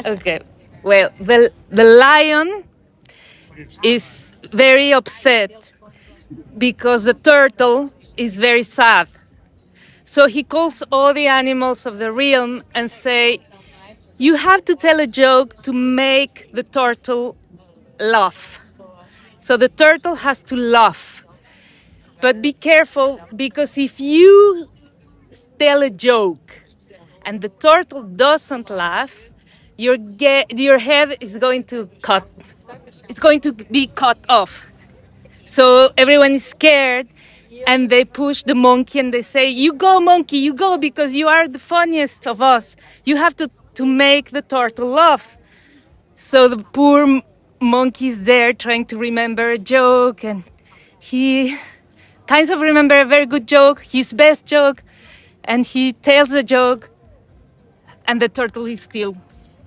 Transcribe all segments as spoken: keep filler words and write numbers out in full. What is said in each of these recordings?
Okay. Well, the the lion is very upset because the turtle is very sad. So he calls all the animals of the realm and say, "You have to tell a joke to make the turtle laugh." So the turtle has to laugh. But be careful, because if you tell a joke and the turtle doesn't laugh, your ge- your head is going to cut. It's going to be cut off. So everyone is scared, and they push the monkey and they say, "You go, monkey, you go, because you are the funniest of us. You have to, to make the turtle laugh." So the poor m- monkey is there trying to remember a joke, and he kind of remember a very good joke, his best joke, and he tells the joke, and the turtle is still.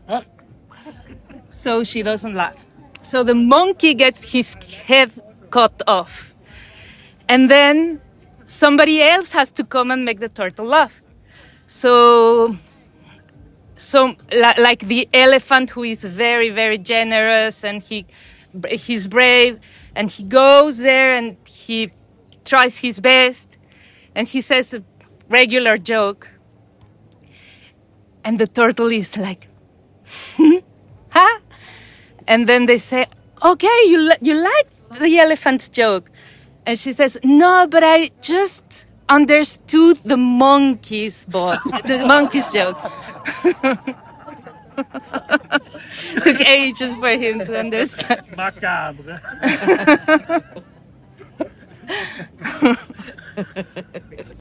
So she doesn't laugh. So the monkey gets his head cut off. And then somebody else has to come and make the turtle laugh. So, so li- like the elephant, who is very, very generous, and he, he's brave, and he goes there and he tries his best, and he says a regular joke, and the turtle is like, huh? And then they say, "Okay, you li- you like the elephant's joke?" And she says, "No, but I just understood the monkey's bo- the monkey's joke." Took ages for him to understand. Macabre.